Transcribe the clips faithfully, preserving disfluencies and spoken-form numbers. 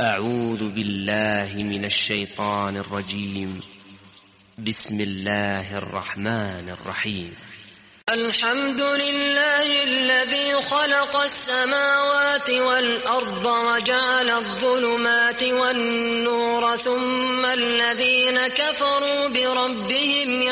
أعوذ بالله من الشيطان الرجيم. بسم الله الرحمن الرحيم. الحمد لله الذي خلق السماوات والأرض وجعل الظلمات والنور ثم الذين كفروا بربهم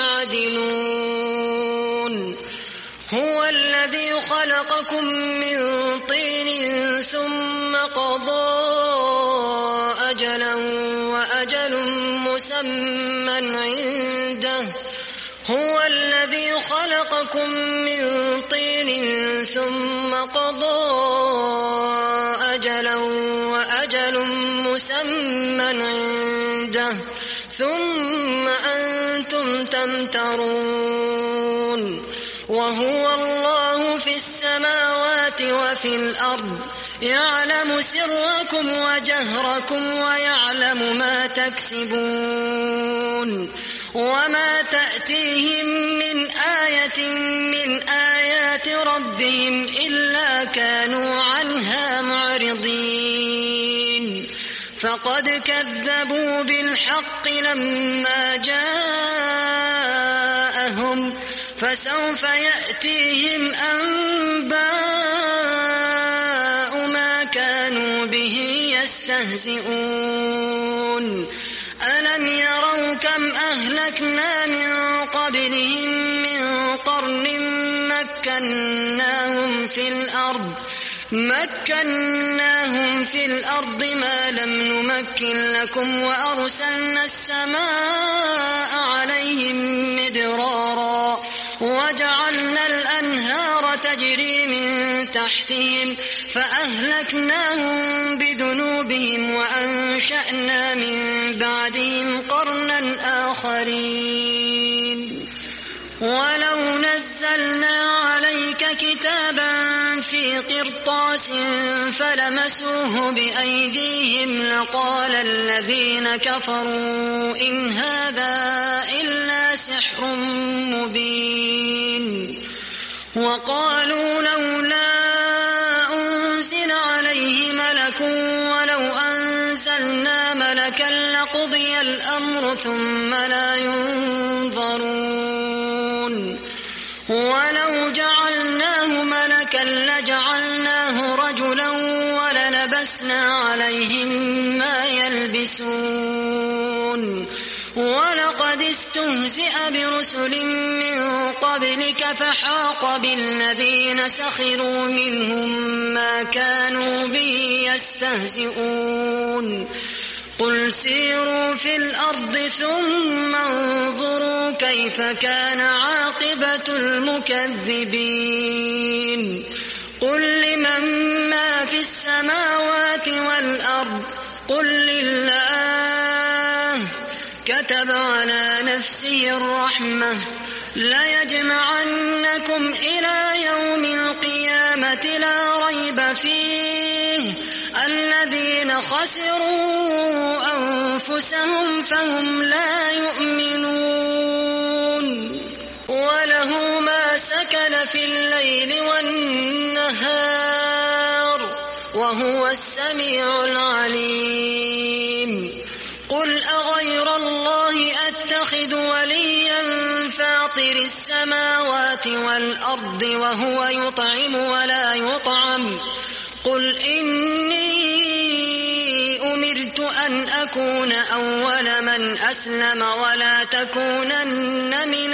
يعدلون. هو الذي خلقكم من طين ثم قضى أجلا وأجل مسمى عنده. هو الذي خلقكم من طين ثم قضى أجلا وأجل مسمى عنده ثم أنتم تمترون. وهو الله في السماوات وفي الأرض يعلم سركم وجهركم ويعلم ما تكسبون. وما تأتيهم من آية من آيات ربهم إلا كانوا عنها معرضين. فقد كذبوا بالحق لما جاءهم فسوف يأتيهم أنباء ما كانوا به يستهزئون. ألم يروا كم أهلكنا من قبلهم من قرن مكناهم في الأرض مكناهم في الأرض ما لم نمكن لكم وأرسلنا السماء عليهم مدرارا وجعلنا الأنهار تجري من تحتهم فأهلكناهم بذنوبهم وأنشأنا من بعدهم قرنا آخرين. ولو نزلنا عليك كتابا في قرطاس فلمسوه بأيديهم لقال الذين كفروا إن هذا إلا سحر مبين. وقالوا لولا أنزل عليه ملك ولو أنزلنا ملكا لقضي الأمر ثم لا ينظرون. ولو جعلناه ملكا لجعلناه رجلا وللبسنا عليهم ما يلبسون. ولقد استهزئ برسل من قبلك فحاق بالذين سخروا منهم ما كانوا به يستهزئون. قل سيروا في الأرض ثم انظروا كيف كان عاقبة المكذبين. قل لمن ما في السماوات والأرض قل لله كتب على نفسه الرحمة ليجمعنكم إلى يوم القيامة لا ريب فيه الذين خسروا أنفسهم فهم لا يؤمنون. وله ما سكن في الليل والنهار وهو السميع العليم. قل أغير الله أتخذ وليا فاطر السماوات والأرض وهو يطعم ولا يطعم. قل إني أمرت أن أكون أول من أسلم ولا تكونن من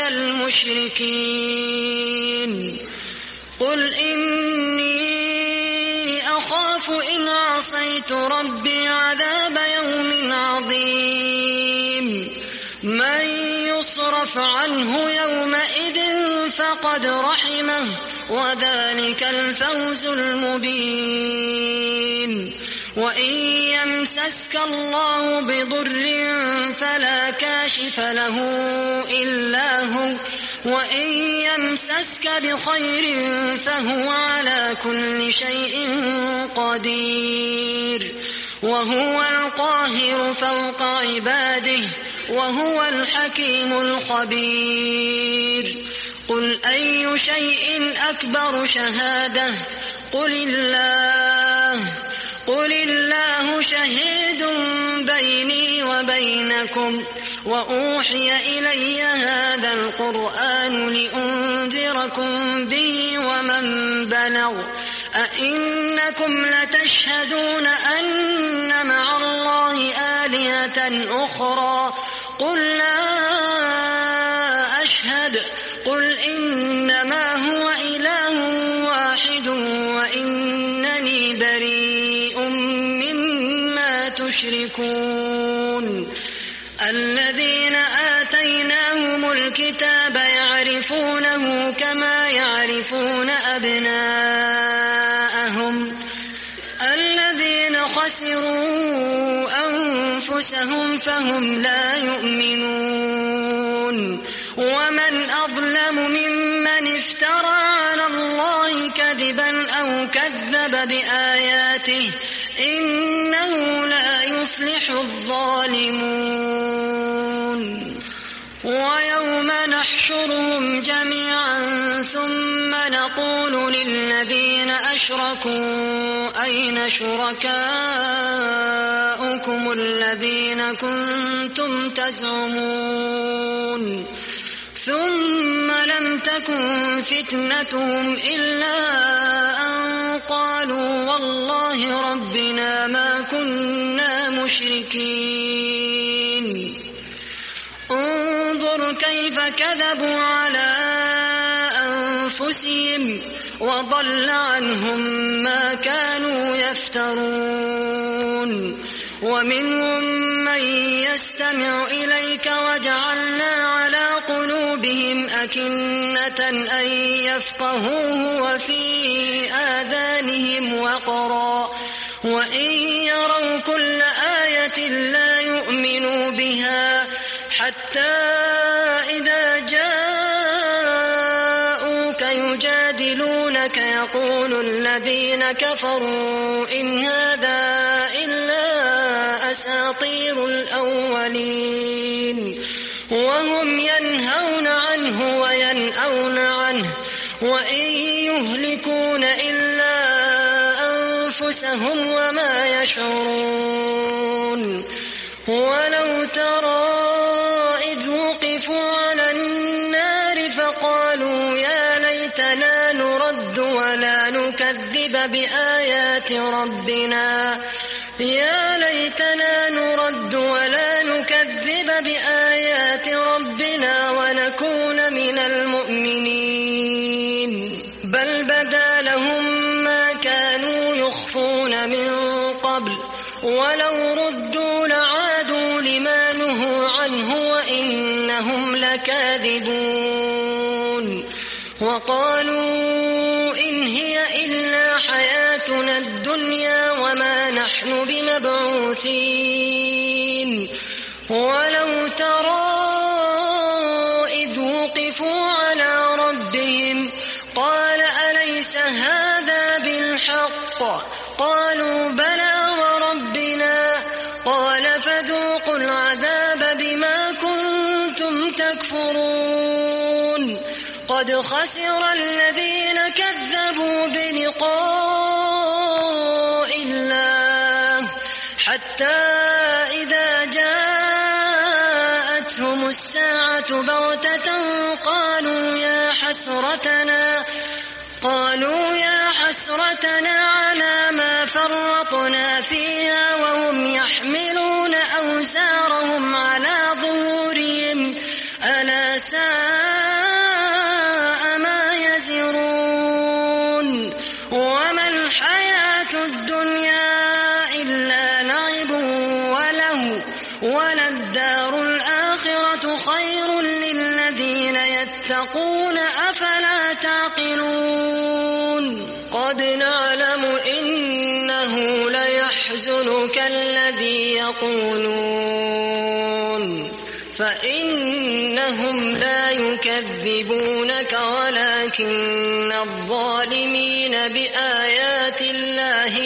المشركين. قل إني أخاف إن عصيت ربي عذاب يوم عظيم. من يصرف عنه يومئذ فقد رحمه وذلك الفوز المبين. وإن يمسسك الله بضر فلا كاشف له إلا هو وإن يمسسك بخير فهو على كل شيء قدير. وهو القاهر فوق عباده وهو الحكيم الخبير. قل أي شيء أكبر شهادة قل الله قل الله شهيد بينكم وأوحي إلي هذا القرآن لأنذركم به ومن بلغ أئنكم لتشهدون أن مع الله آلهة أخرى قل لا أشهد قل إنما هو إله واحد وإنني بريء مما تشركون الذين آتيناهم الكتاب يعرفونه كما يعرفون أبناءهم الذين خسروا أنفسهم فهم لا يؤمنون ومن أظلم ممن افترى على الله كذبا أو كذب بآياته إنه لا يفلح الظالمون ويوم نحشرهم جميعا ثم نقول للذين أشركوا أين شركاؤكم الذين كنتم تزعمون ثم لم تكن فتنتهم إلا أن قالوا والله ربنا ما كنا مشركين انظر كيف كذبوا على أنفسهم وضل عنهم ما كانوا يفترون ومنهم من يستمع إليك وجعلنا على قلوبهم أكنة أن يفقهوه وفي آذانهم وقرا وإن يروا كل آية لا يؤمنوا بها حتى إذا جاءوك يجادلونك يقول الذين كفروا إن هذا إلا أساطير الأولين وهم ينهون عنه وينأون عنه وإن يهلكون إلا أنفسهم وما يشعرون ولو ترى إذ وقفوا على النار فقالوا يا ليتنا نرد ولا نكذب بآيات ربنا يا ليتنا نرد ولا نكذب بآيات ربنا ونكون من المؤمنين بل بدا لهم ما كانوا يخفون من قبل ولو ردوا لعادوا لما نهوا عنه وإنهم لكاذبون وقالوا إن هي إلا حياتنا الدنيا وما نحن بمبعوثين ولو ترى إذ وقفوا على ربهم قال أليس هذا بالحق قالوا بلى وربنا قال فذوقوا العذاب بما كنتم تكفرون قد خسر الذين كذبوا بلقاء الله حتى إذا جاءتهم الساعة بغتة قالوا يا حسرتنا قالوا يا حسرتنا على ما فرطنا فيها وهم يحملون أوزارهم على ظهورهم ألا ساء ما يزرون وما الحياة الدنيا إلا لعب وله وللدار الآخرة خير للذين يتقون أفلا تعقلون قد نعلم إنه ليحزنك الذي يقولون فإنهم لا يكذبونك ولكن الظالمين بآيات الله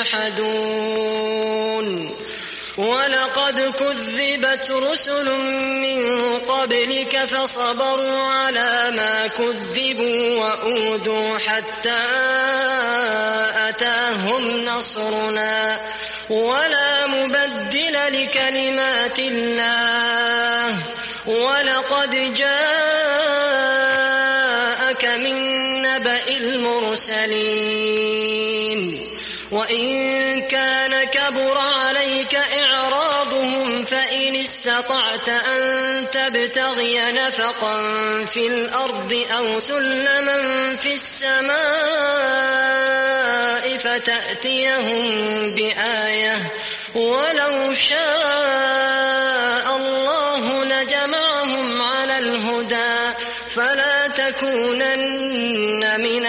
يجحدون ولقد كذبت رسل من قبلك فصبروا على ما كذبوا وأوذوا حتى أتاهم نصرنا ولا مبدل لكلمات الله ولقد جاءك من نبأ المرسلين وإن كان كبر عليك إعراضهم فإن استطعت أن تبتغي نفقا في الأرض أو سلما في السماء فتأتيهم بآية ولو شاء الله لجمعهم على الهدى فلا تكونن من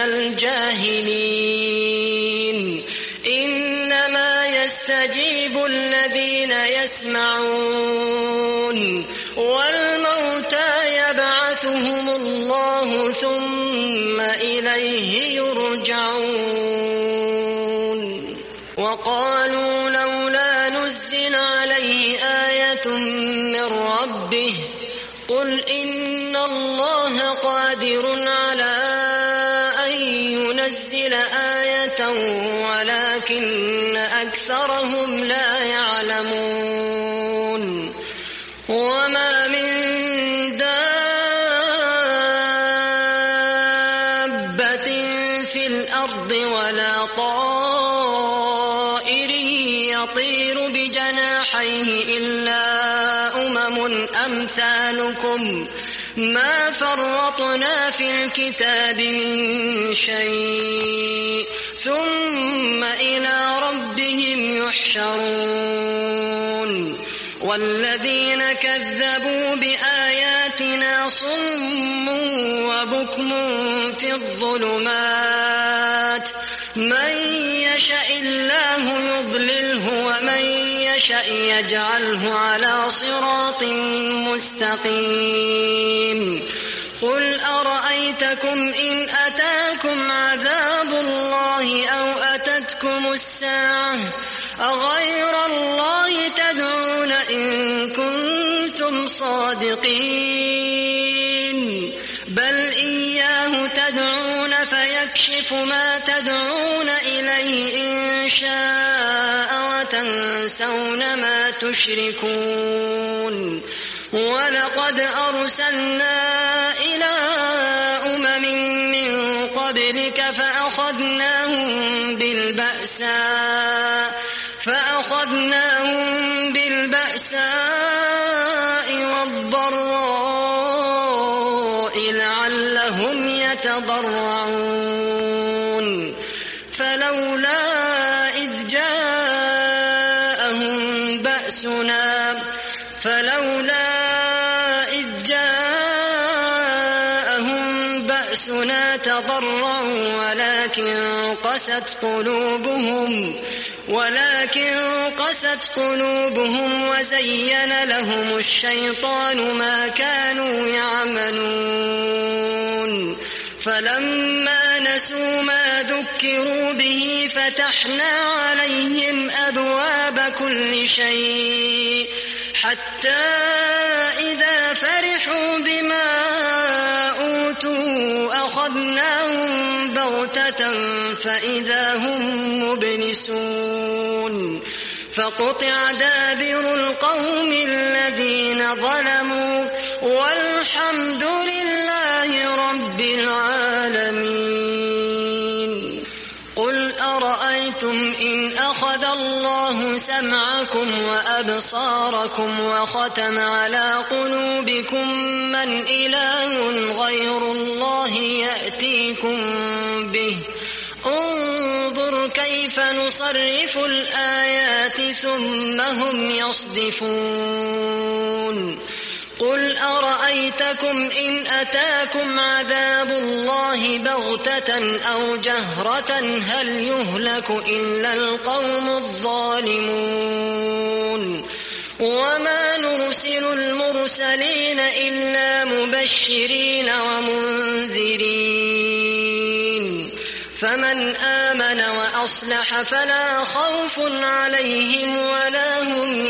الجاهلين إنما يستجيب الذين يسمعون والموتى يبعثهم الله ثم إليه يرجعون وقالوا لولا نزل عليه آية من ربه قل إن الله قادر على أن ينزل آية ولكن أكثرهم لا يعلمون وما من دابة في الأرض ولا طائر يطير بجناحيه إلا أمم أمثالكم ما فرطنا في الكتاب من شيء ثم إلى ربهم يحشرون والذين كذبوا بآياتنا صم وبكم في الظلمات من يشاء الله يضلله ومن يشاء يجعله على صراط مستقيم قل أرأيتكم إن أتاكم عذاب الله أو أتتكم الساعة أغير الله تدعون إن كنتم صادقين بل إياه تدعون فيكشف ما تدعون إليه إن شاء وتنسون ما تشركون ولقد أرسلنا إلى أمم من قبلك فأخذناهم بالبأساء فأخذناهم بالبأساء والضراء لعلهم يتضرعون فلولا إذ جاءهم بأسنا فلولا إذ جاءهم بأسنا تضرعوا ولكن قست قلوبهم ولكن قست قلوبهم وزين لهم الشيطان ما كانوا يعملون فلما نسوا ما ذكروا به فتحنا عليهم أبواب كل شيء حتى إذا فرحوا بما أوتوا أخذناهم بغتة فإذا هم مبلسون فقطع دابر القوم الذين ظلموا والحمد لله رب العالمين قل أرأيتم إن أخذ الله سمعكم وأبصاركم وختم على قلوبكم من إله غير الله يأتيكم به انظر كيف نصرف الآيات ثم هم يصدفون قل أرأيتكم إن أتاكم عذاب الله بغتة أو جهرة هل يهلك إلا القوم الظالمون وما نرسل المرسلين إلا مبشرين ومنذرين فمن آمن وأصلح فلا خوف عليهم ولا هم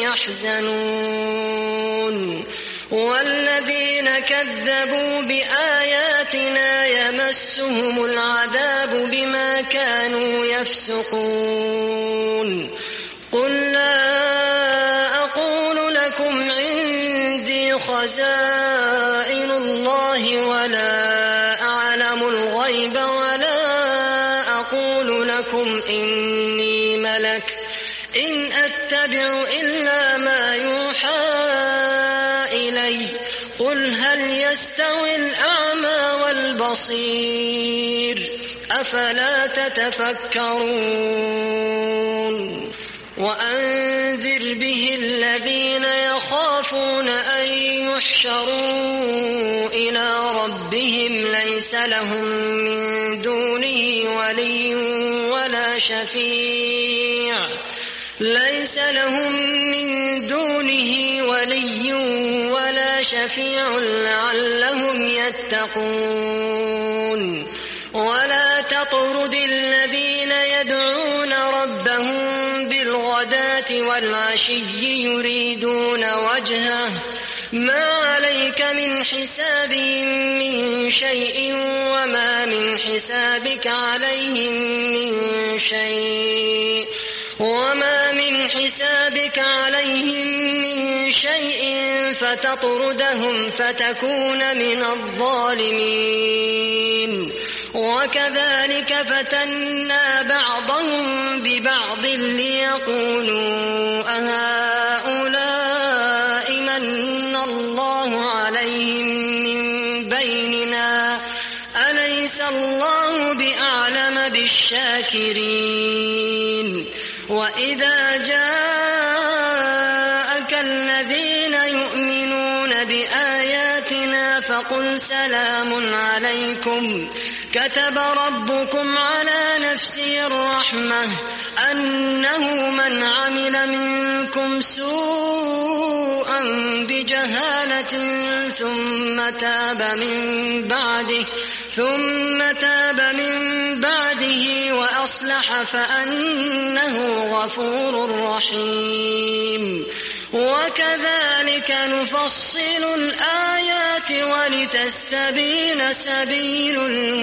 يحزنون والذين كذبوا بآياتنا يمسهم العذاب بما كانوا يفسقون قل لا أقول عندي خزائن الله ولا أعلم الغيب ولا أقول لكم إني ملك إن أتبع إلا ما يوحى إلي قل هل يستوي الأعمى والبصير أفلا تتفكرون وأنذر به الذين يخافون أن يحشروا إلى ربهم ليس لهم من دونه ولي ولا شفيع ليس لهم من دونه ولي ولا شفيع لعلهم يتقون ولا تطرد الذين يدعون ربهم بالغداة والعشي يريدون وجهه ما عليك من حسابهم من شيء وما من حسابك عليهم من شيء وما من حسابك عليهم من شيء فتطردهم فتكون من الظالمين وكذلك فتنا بعضهم ببعض ليقولوا أهؤلاء من الله عليهم من بيننا أليس الله بأعلم بالشاكرين وإذا جاءك الذين يؤمنون بآياتنا فقل سلام عليكم كتب ربكم على نفسه الرحمة أنه من عمل منكم سوءا بجهالة ثم تاب من بعده ثم تاب من بعده وأصلح فأنه غفور رحيم وكذلك نفصل الآيات ولتستبين سبيل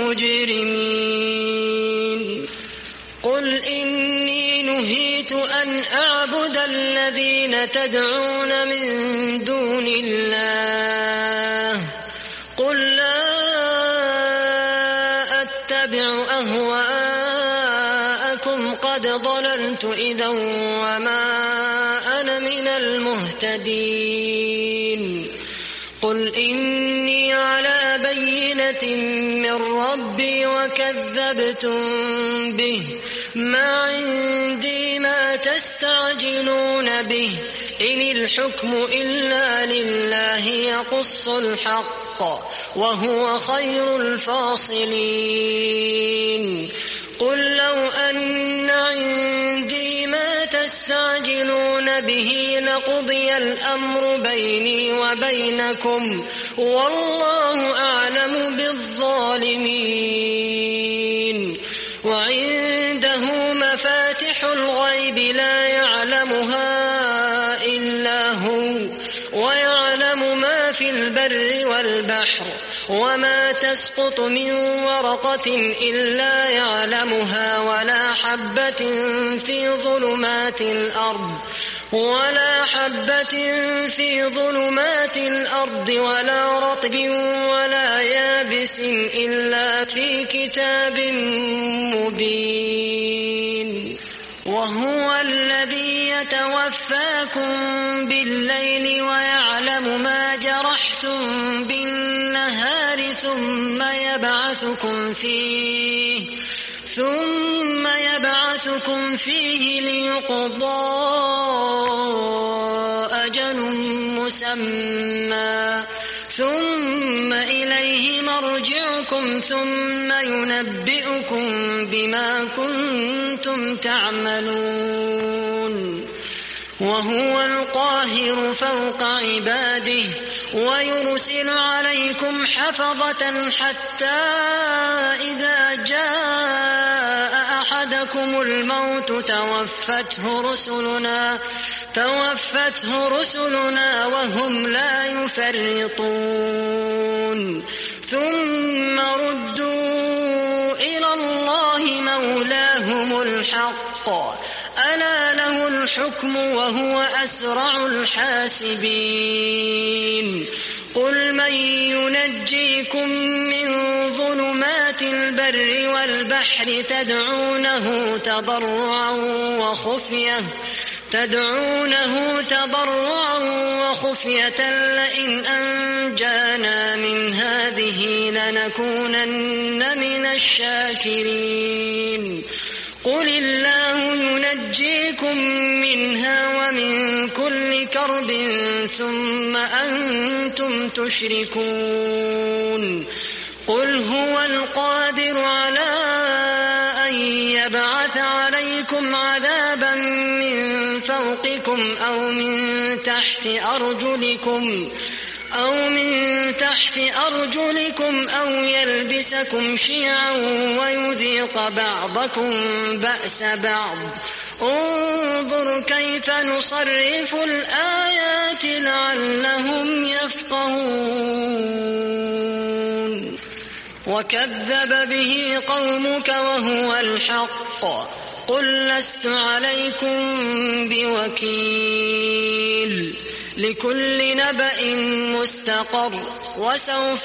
المجرمين قل إني نهيت أن أعبد الذين تدعون من دون الله قل لا أتبع أهواءكم قد ضللت إذا وما أنا من المهتدين قل إني على بينة من ربي وكذبتم به ما عندي ما تستعجلون به إن الحكم إلا لله يقص الحق وهو خير الفاصلين قل لو أن عندي ما تستعجلون به لقضي الأمر بيني وبينكم والله أعلم بالظالمين وعنده مفاتح الغيب لا يعلمها إلا هو ويعلم ما في البر والبحر وما تسقط من ورقة إلا يعلمها ولا حبة في ظلمات الأرض ولا حبة في ظلمات الأرض ولا رطب ولا يابس إلا في كتاب مبين وهو الذي يتوفاكم بالليل ويعلم ما جرحتم بالنهار ثم يبعثكم فيه ثم يبعثكم فيه ليقضى أجل مسمى ثم إليه مرجعكم ثم ينبئكم بما كنتم تعملون وهو القاهر فوق عباده ويرسل عليكم حفظة حتى إذا جاء أحدكم الموت توفته رسلنا توفته رسلنا وهم لا يفرطون ثم ردوا إلى الله مولاهم الحق ألا له الحكم وهو أسرع الحاسبين قل من ينجيكم من ظلمات البر والبحر تدعونه تضرعا وخفية تدعونه تضرعا وخفية لئن أنجانا من هذه لنكونن من الشاكرين قل الله ينجيكم منها ومن كل كرب ثم أنتم تشركون قل هو القادر على أن يبعث عليكم عذابا من فوقكم أو من تحت أرجلكم أو من تحت أرجلكم أو يلبسكم شيعا ويذيق بعضكم بأس بعض انظر كيف نصرف الآيات لعلهم يفقهون وكذب به قومك وهو الحق قل لست عليكم بوكيل لكل نبأ مستقر وسوف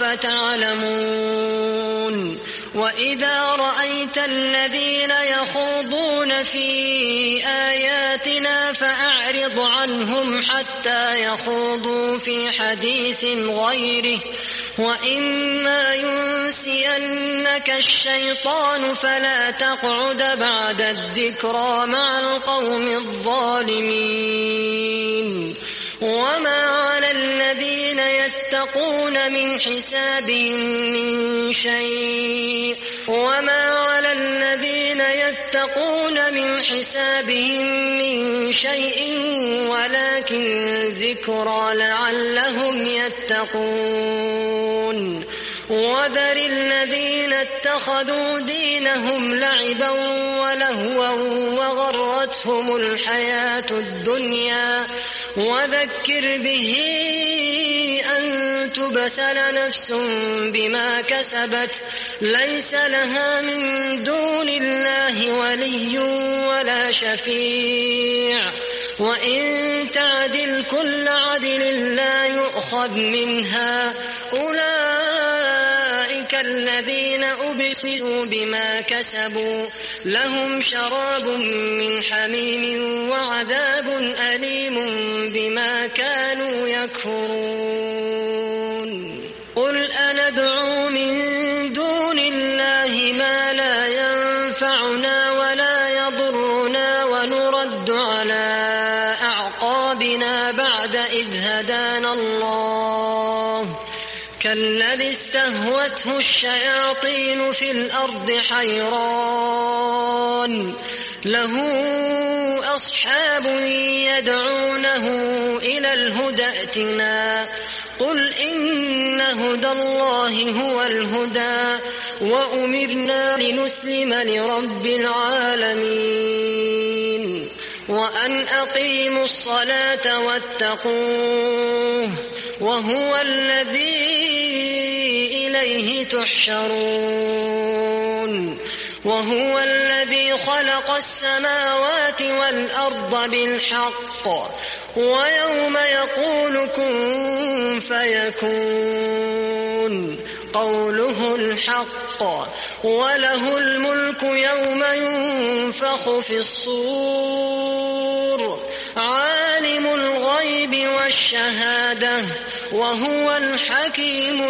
تعلمون وإذا رأيت الذين يخوضون في آياتنا فأعرض عنهم حتى يخوضوا في حديث غيره وإما ينسينك الشيطان فلا تقعد بعد الذكرى مع القوم الظالمين وما على الذين يتقون من حسابهم من شيء وما على الذين يتقون من حسابهم من شيء ولكن ذكرى لعلهم يتقون وذر الذين اتخذوا دينهم لعبا ولهوا وغرتهم الحياة الدنيا وذكر به أن تبسل نفس بما كسبت ليس لها من دون الله ولي ولا شفيع وإن تعدل كل عدل لا يؤخذ منها أولئك الذين أبسلوا بما كسبوا لهم شراب من حميم وعذاب أليم بما كانوا يكفرون قل أندعو من دون الله ما لا ينفعنا ولا يضرنا ونرد على أعقابنا بعد إذ هدانا الله كالذي استهوته الشياطين في الأرض حيران له أصحاب يدعونه إلى الهدى ائتنا قل إن هدى الله هو الهدى وأمرنا لنسلم لرب العالمين وأن أقيموا الصلاة واتقوه وهو الذي إليه تحشرون وهو الذي خلق السماوات والأرض بالحق ويوم يقول كن فيكون قوله الحق وله الملك يوم ينفخ في الصور عالم الغيب والشهادة وهو الحكيم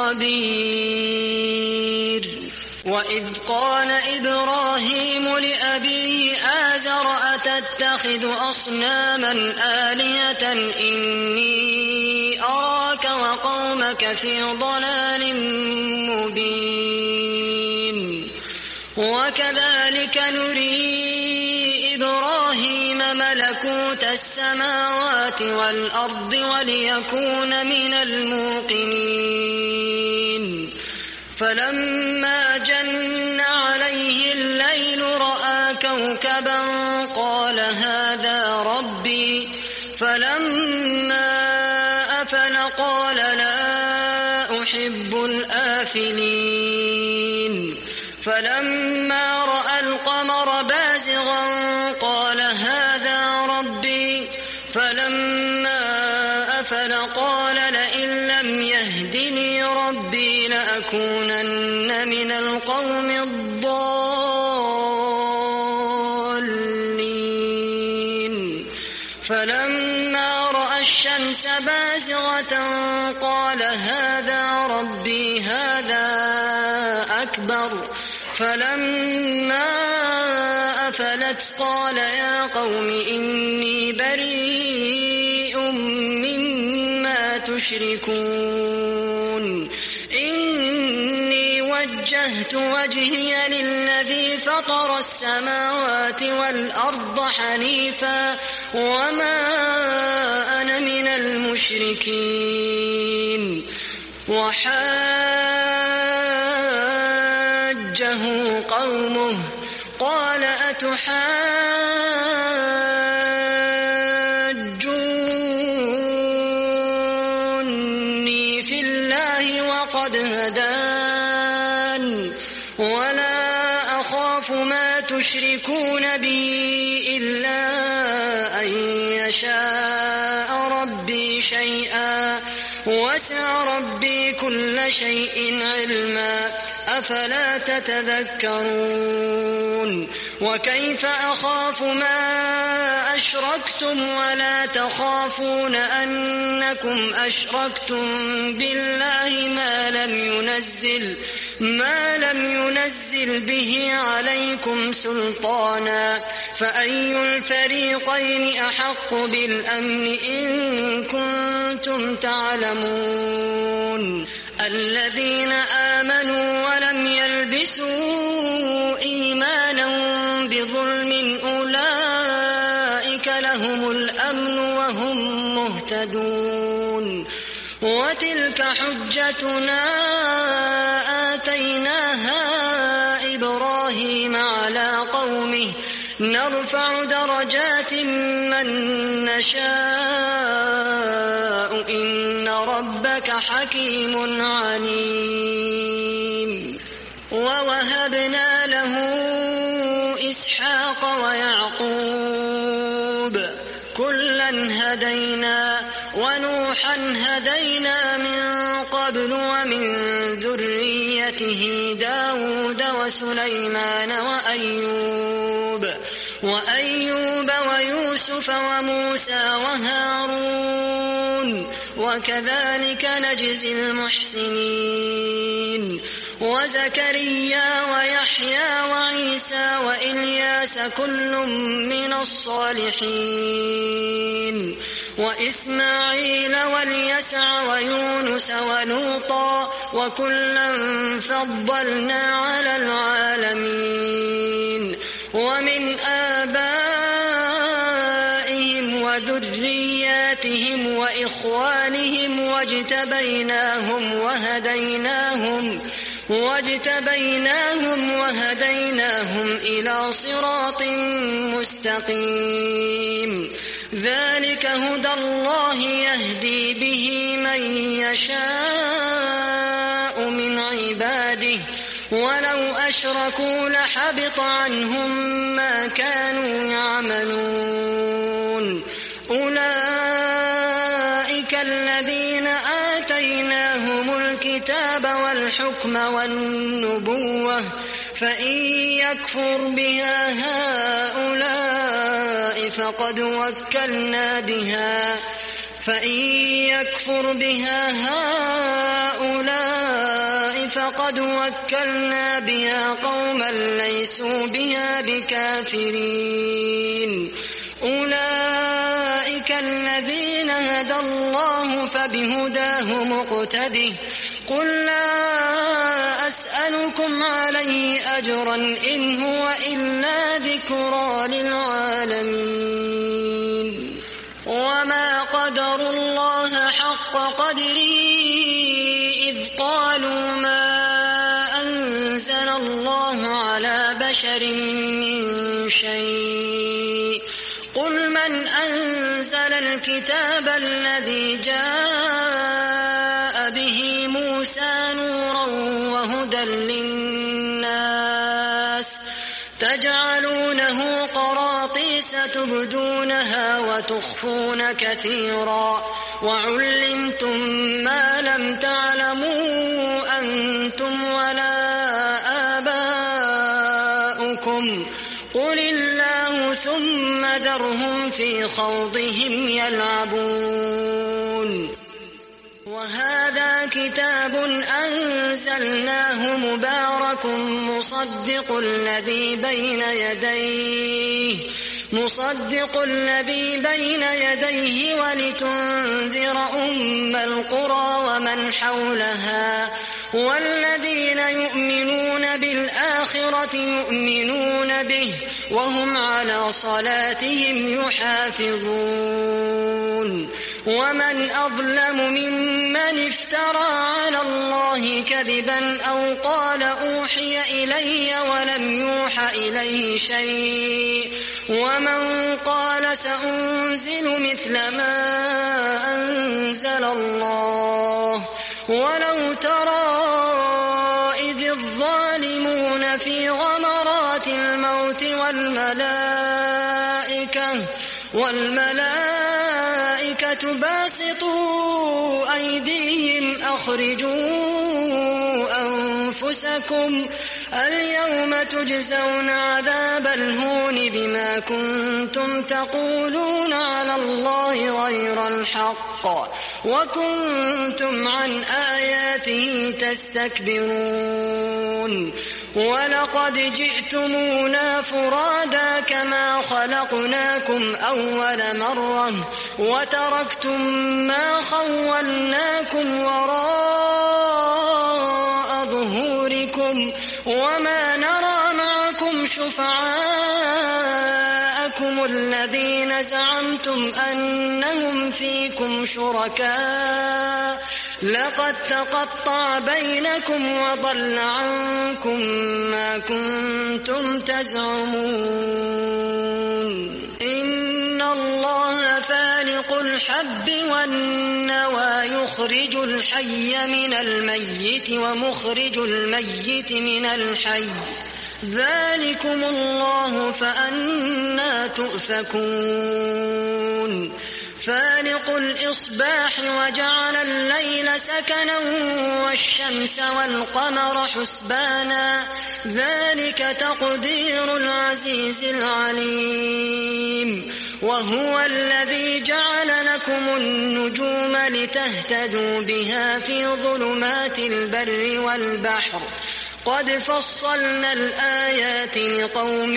الخبير وإذ قال إبراهيم لأبيه آزر أتتخذ أصناما آلهة إني أراك وقومك في ضلال مبين وكذلك نري إبراهيم ملكوت السماوات والأرض وليكون من الموقنين فلما جن عليه الليل رأى كوكبا قال هذا ربي فلما أفل قال لا أحب الآفلين فلما رأى القمر بازغا قال هذا فلما أفل قال لئن لم يهدني ربي لأكونن من القوم الضالين. فلما رأى الشمس بازغة قال هذا ربي هذا أكبر. فلما أفلت قال يا قوم إني بريء مما تشركون. إني وجهت وجهي للذي فطر السماوات والأرض حنيفا وما أنا من المشركين. وحاجه قومه قال أتحاجوني في الله وقد هدان ولا أخاف ما تشركون به إلا أن يشاء ربي شيئا وسع ربي كل شيء علما أفلا تتذكرون. وكيف أخاف ما أشركتم ولا تخافون أنكم أشركتم بالله ما لم ينزل ما لم ينزل به عليكم سلطانا فأي الفريقين أحق بالأمن إن كنتم تعلمون. الذين آمنوا ولم يلبسوا إيمانهم بظلم أولئك لهم الأمن وهم مهتدون. وتلك حجتنا آتيناها إبراهيم على قومه نرفع درجات من نشاء إن ربك حكيم عليم. ووهبنا له إسحاق ويعقوب كلا هدينا ونوحا هدينا من قبل ومن ذريته داود وسليمان وأيوب وأيوب ويوسف وموسى وهارون وكذلك نجزي المحسنين. وزكريا ويحيى وعيسى وإلياس كل من الصالحين وإسماعيل واليسع ويونس ولوطا وكلا فضلنا على العالمين. ومن آبائهم وذرياتهم وإخوانهم واجتبيناهم وهديناهم واجتبيناهم وهديناهم إلى صراط مستقيم. ذلك هدى الله يهدي به من يشاء من عباده ولو أشركوا لحبط عنهم ما كانوا يعملون. أولئك الذين آتيناهم الكتاب والحكم والنبوة فإن يكفر بها هؤلاء فقد وكلنا بها فإن يكفر بها هؤلاء فقد وكلنا بها قوما ليسوا بها بكافرين. أولئك الذين هدى الله فبهداه مقتده. قل لا أسألكم عليه أجرا إن هو إلا ذكرى للعالمين. وما قدروا الله حق قدره إذ قالوا ما أنزل الله على بشر من شيء. قل من أنزل الكتاب الذي جاء به موسى نورا وهدى للناس تجعلونه قراطيس تبدونها تبدونها وتخفون كثيرا وعلمتم ما لم تعلموا أنتم ولا آباؤكم قل الله ثم ذرهم في خوضهم يلعبون. وهذا كتاب أنزلناه مبارك مصدق الذي بين يديه مصدق الذي بين يديه ولتنذر أم القرى ومن حولها والذين يؤمنون بالآخرة يؤمنون به وهم على صلاتهم يحافظون. ومن أظلم ممن افترى على الله كذبا أو قال أوحي إلي ولم يوحى إليه شيء ومن قال سأنزل مثل ما أنزل الله. ولو ترى إذ الظالمون في غمرات الموت والملائكة والملائكة باسطوا أيديهم أخرجوا أنفسكم اليوم تجزون عذاب الهون بما كنتم تقولون على الله غير الحق وكنتم عن آياته تستكبرون. ولقد جئتمونا فرادا كما خلقناكم أول مرة وتركتم ما خولناكم وراء ظهوركم وما نرى معكم شفعاءكم الذين زعمتم أنهم فيكم شركاء لقد تقطع بينكم وضل عنكم ما كنتم تزعمون. إن الله فالق الحب والنوى يخرج الحي من الميت ومخرج الميت من الحي ذلكم الله فأنى تؤفكون. فالق الإصباح وجعل الليل سكنا والشمس والقمر حسبانا ذلك تقدير العزيز العليم. وهو الذي جعل لكم النجوم لتهتدوا بها في ظلمات البر والبحر قد فصلنا الآيات لقوم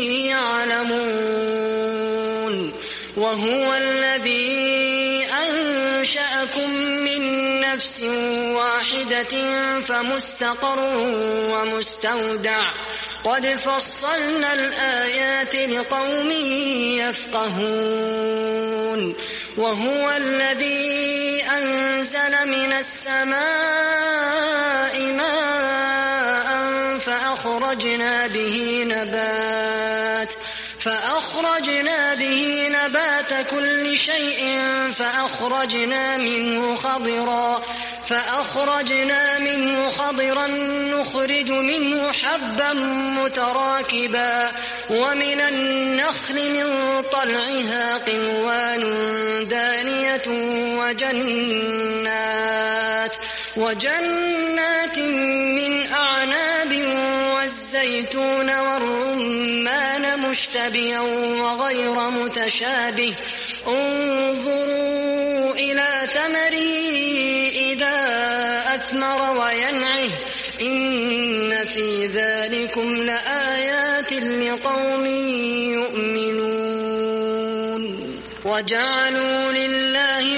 يعلمون. وهو الذي أنشأكم من نفس واحدة فمستقر ومستودع قد فصلنا الآيات لقوم يفقهون. وهو الذي أنزل من السماء ماء فأخرجنا به نبات فأخرجنا به نبات كل شيء فأخرجنا منه خضرا فأخرجنا منه خضرا نخرج منه حبا متراكبا ومن النخل من طلعها قنوان دانية وجنات وجنات من أعناب والزيتون والرمان مشتبها وغير متشابه انظروا إلى ثمره إذا أثمر وينعه إن في ذلكم لآيات لقوم يؤمنون. وجعلوا لله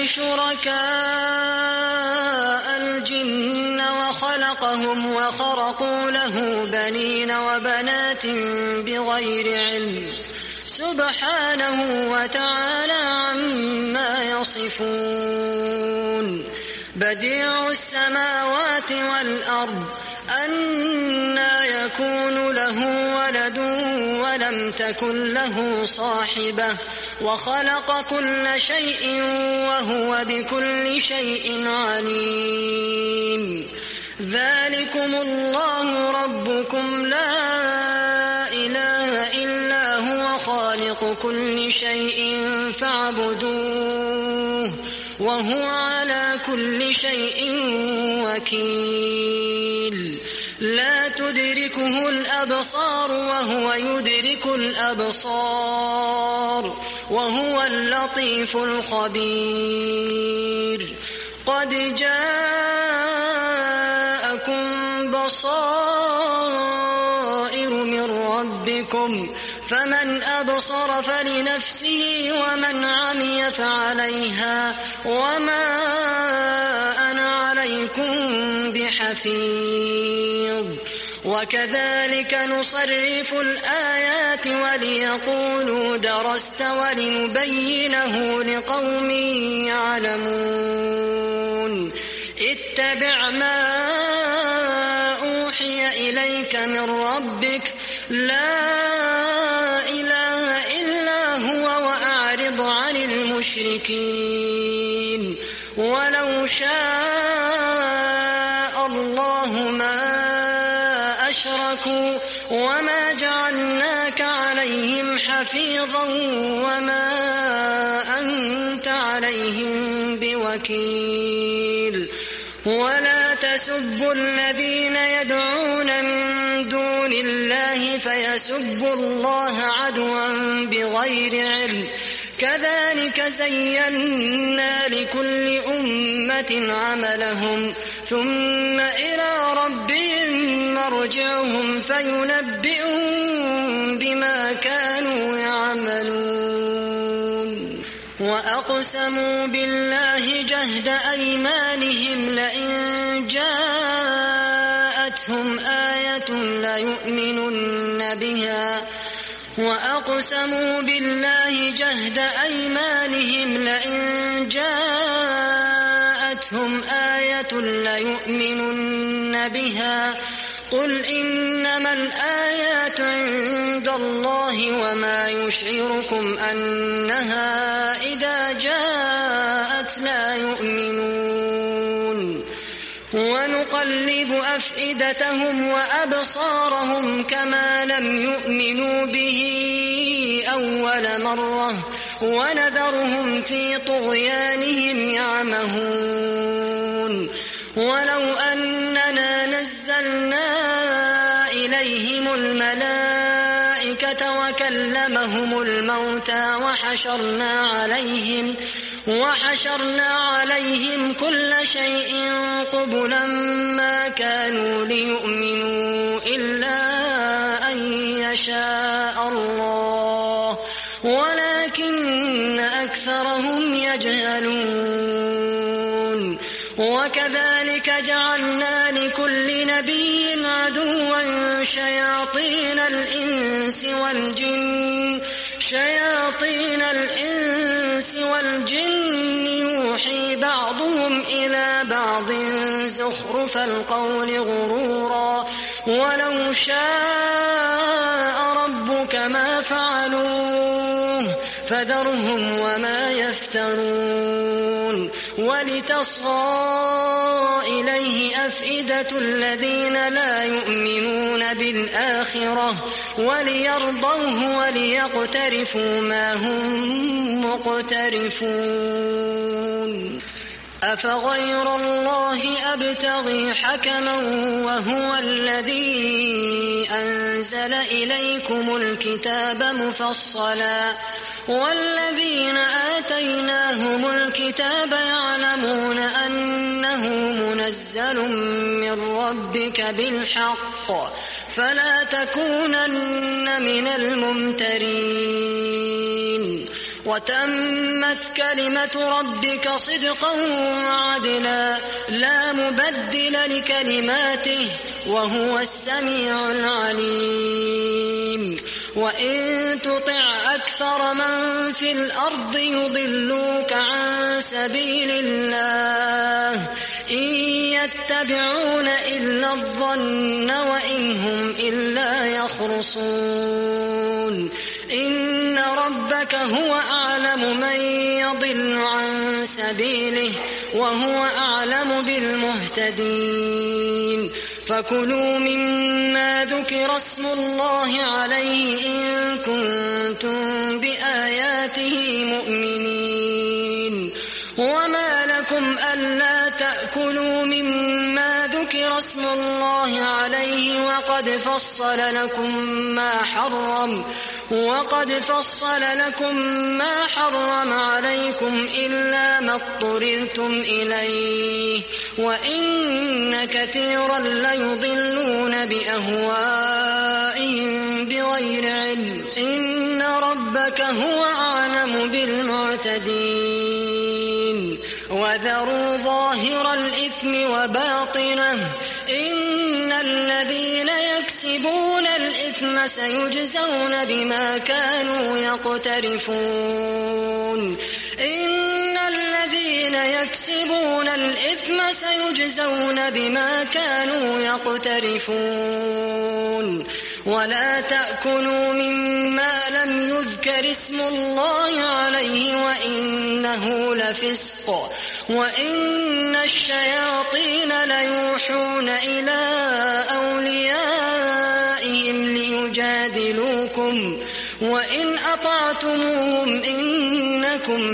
شركاء الجن وخلقهم وخرقوا له بنين وبنات بغير علم سبحانه وتعالى عما يصفون. بديع السماوات والأرض أنى يكون له ولد ولم تكن له صاحبة وخلق كل شيء وهو بكل شيء عليم. ذلكم الله ربكم لا إله إلا هو خالق كل شيء فاعبدوه وهو على كل شيء وكيل لا تدركه الأبصار وهو يدرك الأبصار وهو اللطيف الخبير قد جاءكم بصائر من ربكم فمن أبصر فلنفسه ومن عمي فعليها وما أنا عليكم بحفيظ وكذلك نصرف الآيات وليقولوا درست ولنبينه لقوم يعلمون اتبع ما أوحي إليك من ربك لا إله إلا هو وأعرض عن المشركين ولو شاء الله ما أشركوا وما جعلناك عليهم حفيظا وما أنت عليهم بوكيل ولا تسبوا الذين يدعون من دون الله فيسبوا الله عدوا بغير علم كذلك زينا لكل أمة عملهم ثم إلى ربهم مرجعهم فينبئهم بما كانوا يعملون وأقسموا بالله جهد أيمانهم لئن جاءتهم آية ليؤمنن بها وأقسموا بالله جهد أيمانهم لئن جاءتهم آية ليؤمنن بها قل إنما الآيات عند الله وما يشعركم أنها إذا جاءت لا يؤمنون ونقلب أفئدتهم وأبصارهم كما لم يؤمنوا به أول مرة ونذرهم في طغيانهم يعمهون ولو أننا نزلنا إليهم الملائكة وكلمهم الموتى وحشرنا عليهم وحشرنا عليهم كل شيء قبلا ما كانوا ليؤمنوا إلا أن يشاء الله ولكن أكثرهم يجهلون وكذلك جعلنا لكل نبي عدوا شياطين الإنس والجن شياطين الإنس والجن يوحي بعضهم إلى بعض زخرف القول غرورا ولو شاء ربك ما فعلوه فذرهم وما يفترون ولتصغى إليه أفئدة الذين لا يؤمنون بالآخرة وليرضوه وليقترفوا ما هم مقترفون أفغير الله أبتغي حكما وهو الذي أنزل إليكم الكتاب مفصلا والذين آتيناهم الكتاب يعلمون أنه منزل من ربك بالحق فلا تكونن من الممترين وتمت كلمة ربك صدقا وعدلا لا مبدل لكلماته وهو السميع العليم وإن تطع أكثر من في الأرض يضلوك عن سبيل الله إن يتبعون إلا الظن وإن هم إلا يخرصون إن ربك هو أعلم من يضل عن سبيله وهو أعلم بالمهتدين فكلوا مما ذكر اسم الله عليه إن كنتم بآياته مؤمنين. وما لكم ألا تأكلوا مما ذكر اسم الله عليه وقد فصل لكم ما حرم وقد فصل لكم ما حرم عليكم إلا ما اضطررتم إليه وإن كثيرا ليضلون بأهوائهم بغير علم إن ربك هو أعلم بالمعتدين. وذروا ظاهر الإثم وباطنه إن الذين يكسبون الإثم سيجزون بما كانوا يقترفون إن الذين يكسبون الإثم سيجزون بما كانوا يقترفون. ولا تأكلوا مما لم يذكر اسم الله عليه وإنه لفسق وإن الشياطين ليوحون إلى أوليائهم ليجادلوكم وإن أطعتموهم إنكم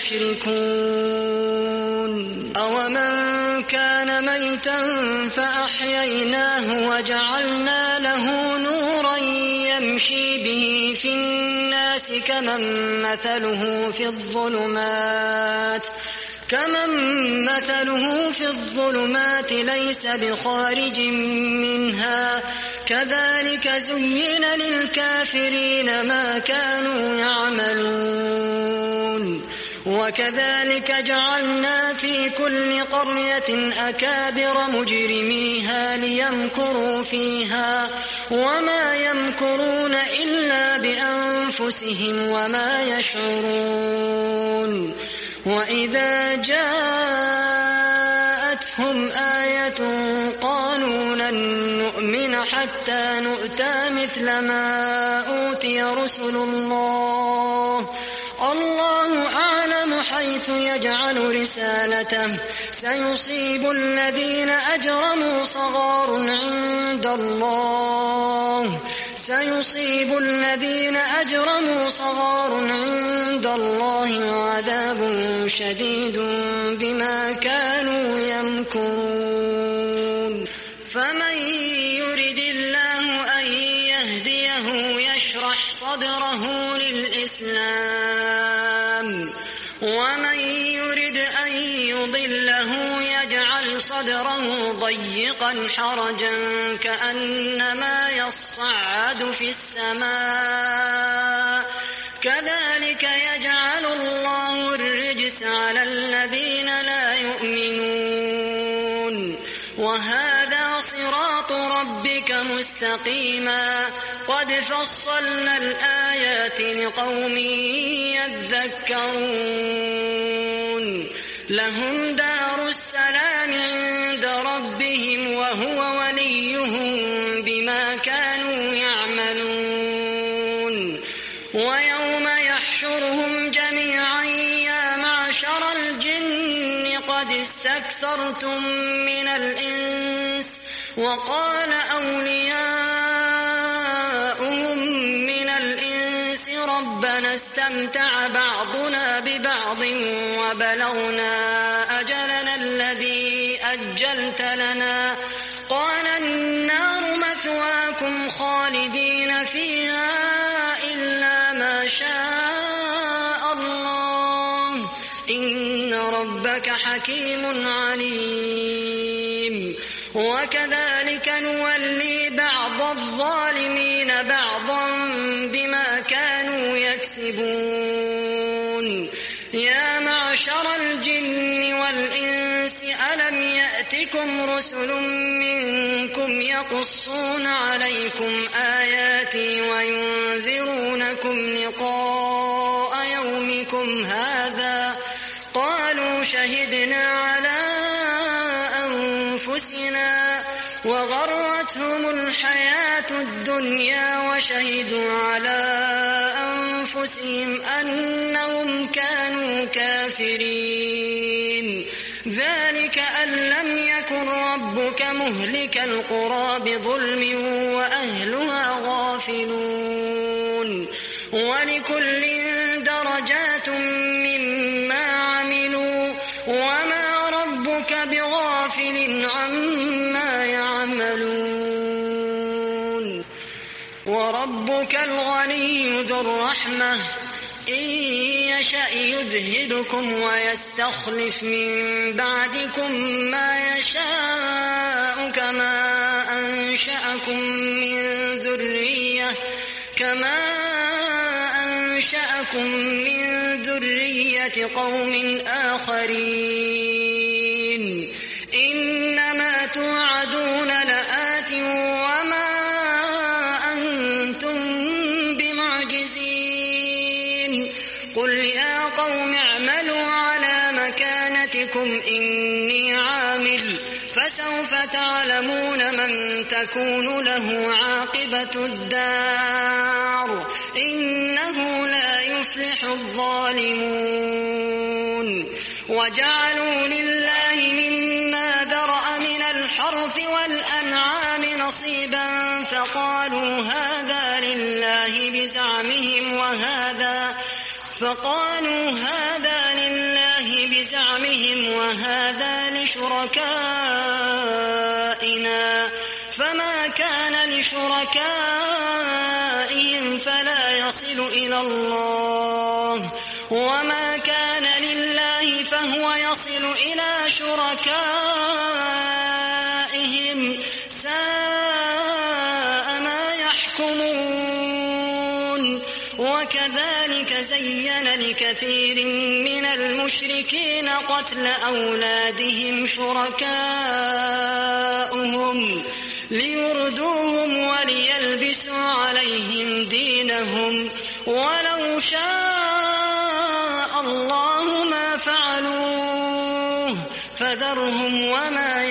لمشركون. أومن كان ميتا فأحييناه وجعلنا له نورا يمشي به في الناس كمن مثله في الظلمات كمن مثله في الظلمات ليس بخارج منها كذلك زين للكافرين ما كانوا يعملون. وكذلك جعلنا في كل قرية أكابر مجرميها ليمكروا فيها وما يمكرون إلا بأنفسهم وما يشعرون. وإذا جاءتهم آية قالوا لن نؤمن حتى نؤتى مثل ما أوتي رسل الله الله أعلم حيث يجعل رسالته سيصيب الذين أجرموا صغار عند الله سيصيب الذين أجرموا صغار عند الله وعذاب شديد بما كانوا يمكرون. فمن يرد الله أن يهديه يشرح صدره للإسلام ومن يرد أن يضله يجعل صدره ضيقا حرجا كأنما يصعد في السماء كذلك يجعل الله الرجس على الذين لا يؤمنون. وهذا صراط ربك مستقيما قد فصلنا الآيات لقوم يذكرون. لهم دار السلام عند ربهم وهو وليهم بما كانوا يعملون. ويوم يحشرهم جميعا يا معشر الجن قد استكثرتم من الإنس وقال أولياؤهم من الإنس ربنا استمتع بعضنا ببعض وبلغنا أجلنا الذي أجلت لنا قال النار مثواكم خالدين فيها إلا ما شاء الله إن ربك حكيم عليم. وكذلك نولي بعض الظالمين بعضا بما كانوا يكسبون. يا معشر الجن والإنس ألم يأتكم رسل منكم يقصون عليكم آياتي وينذرونكم لقاء يومكم هذا قالوا شهدنا على أنفسنا وغرتهم الحياة الدنيا وشهدوا على أنفسهم أنهم كانوا كافرين. ذلك كأن لم يكن ربك مهلك القرى بظلم وأهلها غافلون ولكل درجات مما عملوا وما ربك بغافل عما يعملون وربك الغني ذو الرحمة إن يشأ يذهبكم ويستخلف من بعدكم ما يشاء كما أنشأكم من ذرية كما أنشأكم من ذرية قوم آخرين إنما توعدون لآت وما أنتم بمعجزين قل يا قوم اعملوا على مكانتكم إني عامل فسوف تعلمون من تكون له عاقبة الدار إنه لا يفلح الظالمون وجعلوا لله مما ذرأ من الحرث والأنعام نصيبا فقالوا هذا لله بزعمهم وهذا فقالوا هذا لله بزعمهم وهذا لشركائنا فما كان لشركائهم فلا يصل إلى الله وما كان لله فهو يصل إلى شركائهم ساء ما يحكمون وكذلك زين لكثير من المشركين قتل أولادهم شركاؤهم ليردوهم وليلبسوا عليهم دينهم ولو شاء الله ما فعلوه فذرهم وما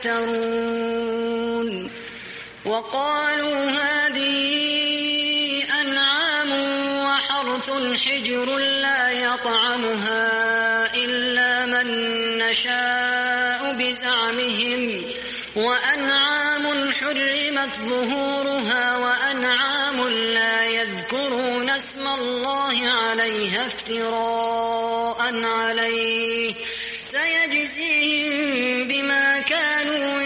يفترون وقالوا هذه أنعام وحرث حجر لا يطعمها إلا من نشاء بزعمهم وأنعام حرمت ظهورها وأنعام لا يذكرون اسم الله عليها افتراء عليه سيجزيهم بما كانوا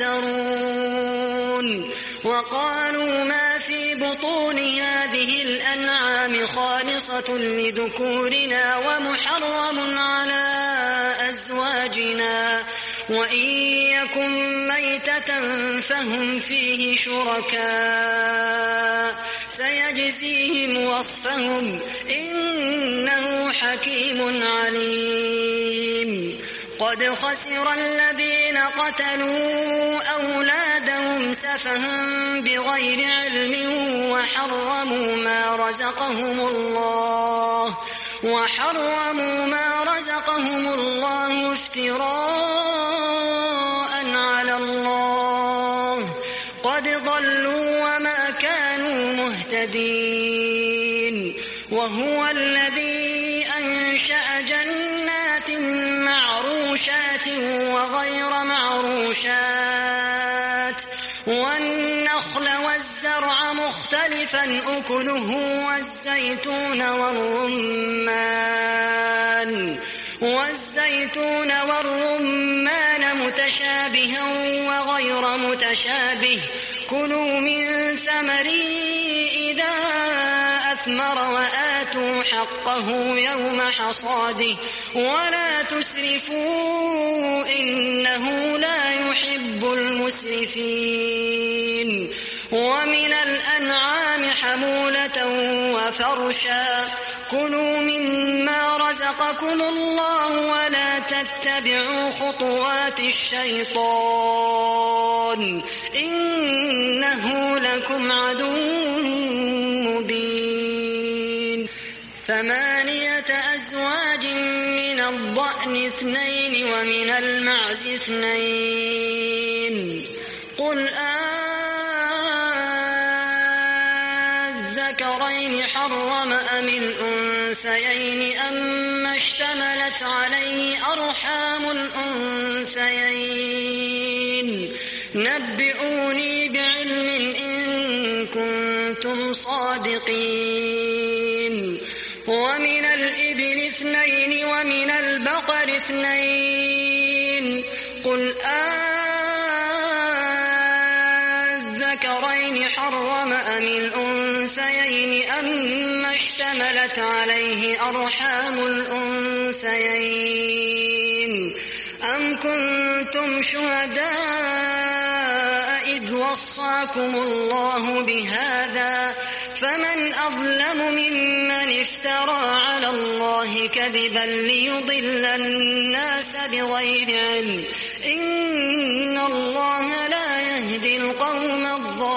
يفترون وقالوا ما في بطون هذه الأنعام خالصة لذكورنا ومحرم على أزواجنا وإن يكن ميتة فهم فيه شركاء سيجزيهم وصفهم إنه حكيم عليم قد خسر الذين قتلوا أولادهم سفها بغير علم وحرموا ما رزقهم الله وحرموا ما رزقهم الله افتراء على الله قد ضلوا وما كانوا مهتدين وهو الذي أنشأ جنات معروشات وغير معروشات والنخل والزرع مختلفا أكله والزيتون والرمان والزيتون والرمان متشابها وغير متشابه كلوا من ثمره إذا أثمر وآتوا حقه يوم حصاده ولا تسرفوا إنه لا يحب المسرفين ومن الأنعام حمولة وفرشا كلوا مما رزقكم الله ولا تتبعوا خطوات الشيطان إنه لكم عدو مبين ثمانية أزواج من الضأن اثنين ومن المعز اثنين قل الذكرين حرم أم الأنثيين أما اشتملت عليه أرحام الأنثيين نبئوني بعلم إن كنتم صادقين. ومن الإبل اثنين ومن البقر اثنين قل أذكرين حرم أم الأنثيين أما اشتملت عليه أرحام الأنثيين أم كنتم شهداء إذ وصاكم الله بهذا فمن أظلم ممن افترى على الله كذبا ليضل الناس بغير علم إن الله لا يهدي القوم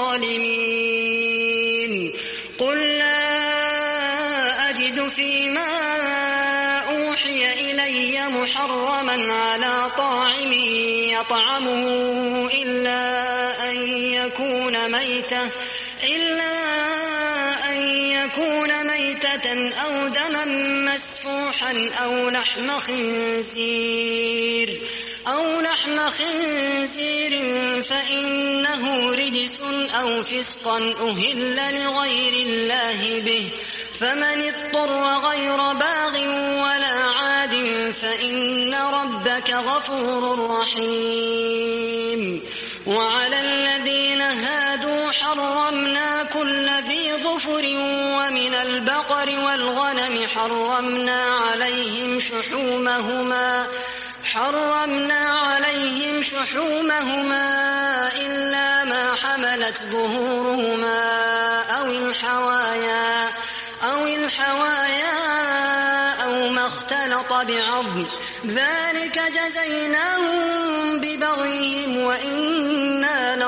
الظالمين. قل لا أجد فيما أوحي إلي محرما على طاعم يطعمه إلا أن يكون ميتة إلا أن يكون ميتة أو دما مسفوحا أو لحم خنزير أو لحم خنزير فإنه رجس أو فسقا أهل لغير الله به فمن اضطر غير باغ ولا عاد فإن ربك غفور رحيم. وعلى الذين هادوا حرمنا كل ذي ظفر ومن البقر والغنم حرمنا عليهم شحومهما حرمنا عليهم شحومهما إلا ما حملت ظهورهما أو الحوايا أو الحوايا أو ما اختلط بعظم ذلك جزيناهم ببغيهم وإنا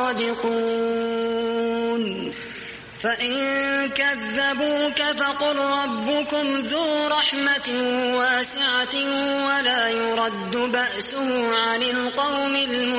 لصادقون. فإن كذبوك فقل ربكم ذو رحمة واسعة ولا يرد بأسه عن القوم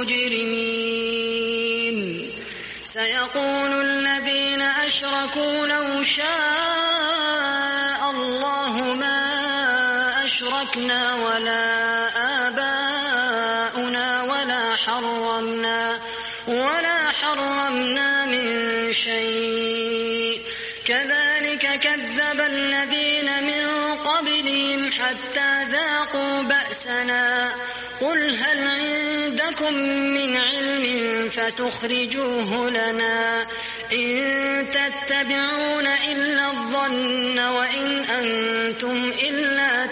المجرمين. سيقول الذين أشركوا لو شاء الله ما أشركنا ولا آباؤنا ولا حرمنا ولا حرمنا من شيء كذلك كذب الذين من قبلهم حتى ذاقوا بأسنا. قل هل عندكم من علم فتخرجوه لنا إن تتبعون إلا الظن وإن أنتم إلا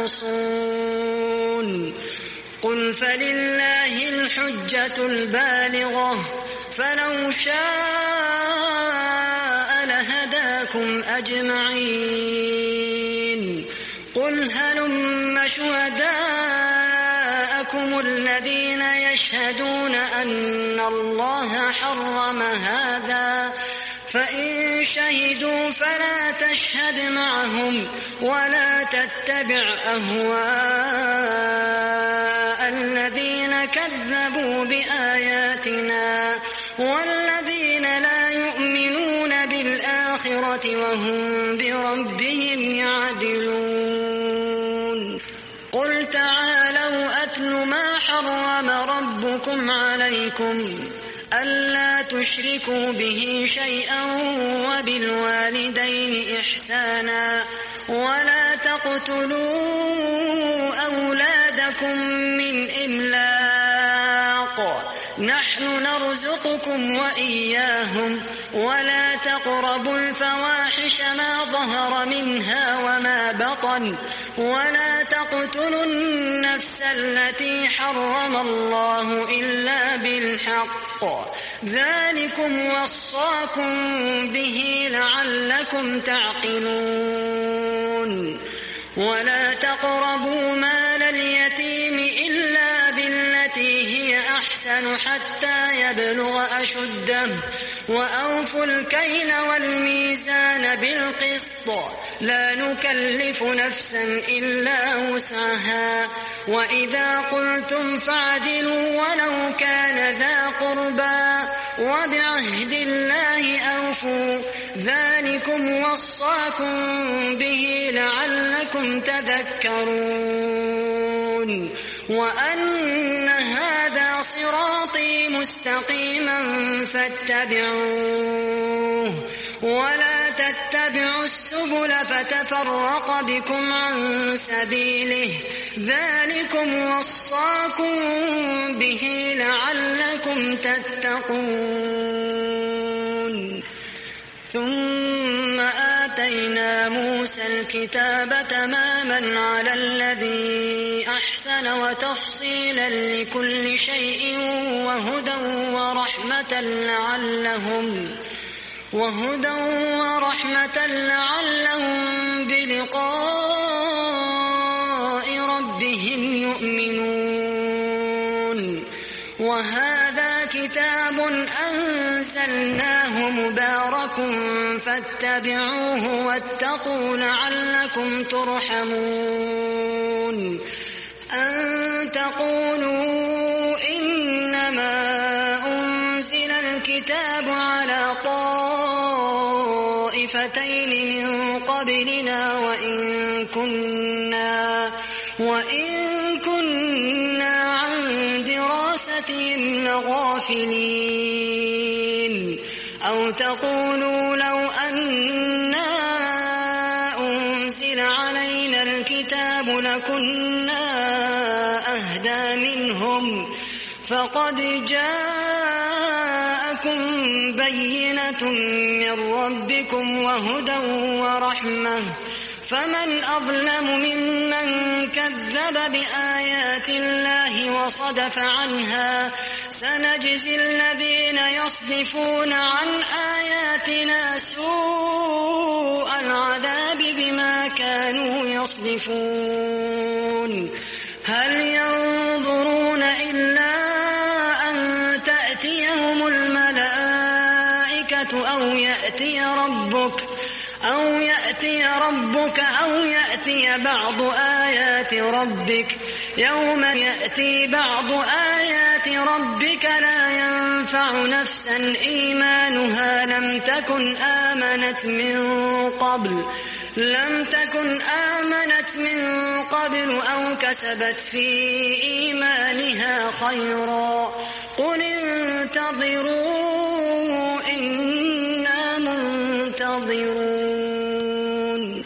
تخرصون. قل فلله الحجة البالغة فلو شاء لهداكم أجمعين. قل هلم شهداءكم الذين يشهدون أن الله حرم هذا فإن شهدوا فلا تشهد معهم ولا تتبع أهواء الذين كذبوا بآياتنا والذين لا يؤمنون بالآخرة وهم بربهم يعدلون. قل تعالوا أتل ما حرم ربكم عليكم ألا تشركوا به شيئا وبالوالدين إحسانا ولا تقتلوا أولادكم من إملاق نحن نرزقكم وإياهم ولا تقربوا الفواحش ما ظهر منها وما بطن ولا تقتلوا النفس التي حرم الله إلا بالحق ذلكم وصاكم به لعلكم تعقلون. ولا تقربوا مال اليتيم إلا بالتي هي أحسن حتى يبلغ أشده وأوفوا الكيل والميزان بالقسط لا نكلف نفسا إلا وسعها وإذا قلتم فاعدلوا ولو كان ذا قربى وبعهد الله أوفوا ذلكم وصاكم به لعلكم تذكرون وأن هذا صراطي مستقيما فاتبعوه ولا تتبعوا السبل فتفرق بكم عن سبيله ذلكم وصاكم به لعلكم تتقون ثم آتينا موسى الكتاب تماما على الذي أحسن وتفصيلا لكل شيء وهدى ورحمة لعلهم وهدى ورحمة لعلهم بلقاء ربهم يؤمنون وهذا كتاب أنزلناه مبارك فاتبعوه واتقوا لعلكم ترحمون أن تقولوا إنما أنزل الكتاب على طائفتين من قبلنا وإن كنا وإن كنا عن دراستهم لغافلين أو تقولوا لو أنا أنزل علينا الكتاب لكنا أهدى منهم فقد جاءكم بينة من ربكم وهدى ورحمة فمن أظلم ممن كذب بآيات الله وصدف عنها سنجزي الذين يصدفون عن آياتنا سوء العذاب بما كانوا يصدفون هل ينظرون إلا أن تأتيهم الملائكة أو يأتي ربك أو يأتي ربك أو يأتي بعض آيات ربك يوم يأتي بعض آيات ربك لا ينفع نفسا إيمانها لم تكن آمنت من قبل لم تكن آمنت من قبل أو كسبت في إيمانها خيرا قل انتظروا إنا منتظرون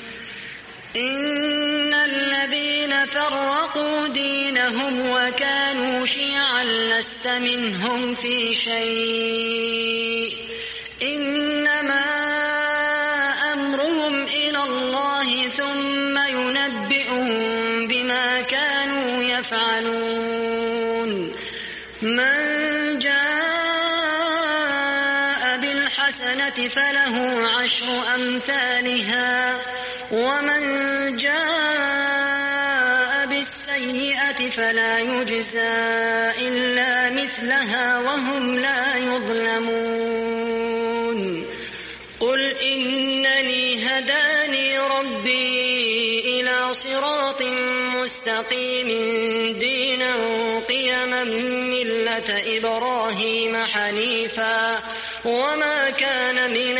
إن الذين فرقوا دينهم وكانوا شيعا لست منهم في شيء إنما أمرهم إلى الله ثم ينبئهم بما كانوا يفعلون من جاء بالحسنة فله عشر أمثالها ومن جاء بالسيئة فلا يجزى إلا مثلها وهم لا يظلمون قل إنني هداني ربي إلى صراط مستقيم دينا قيما ملة إبراهيم حنيفا وما كان من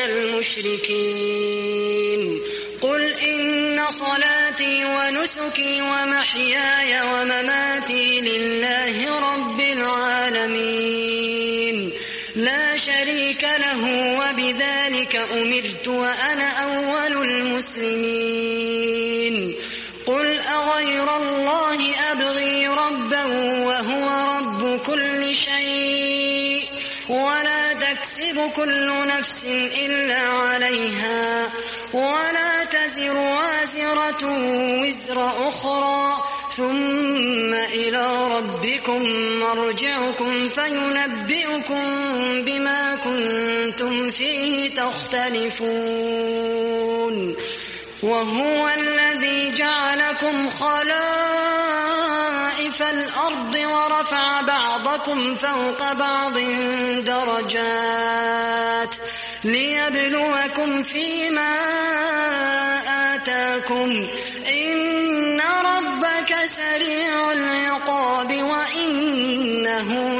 المشركين قل إن صلاتي ونسكي ومحياي ومماتي لله رب العالمين لا شريك له وبذلك أمرت وأنا أول المسلمين قل أغير الله أبغي ربا وهو رب كل شيء ولا تكسب كل نفس إلا عليها ولا تزر وازرة وزر أخرى ثم إلى ربكم مرجعكم فينبئكم بما كنتم فيه تختلفون وهو الذي جعلكم خلائف الأرض ورفع بعضكم فوق بعض درجات ليبلوكم فيما آتاكم إن ربك سريع العقاب وإنه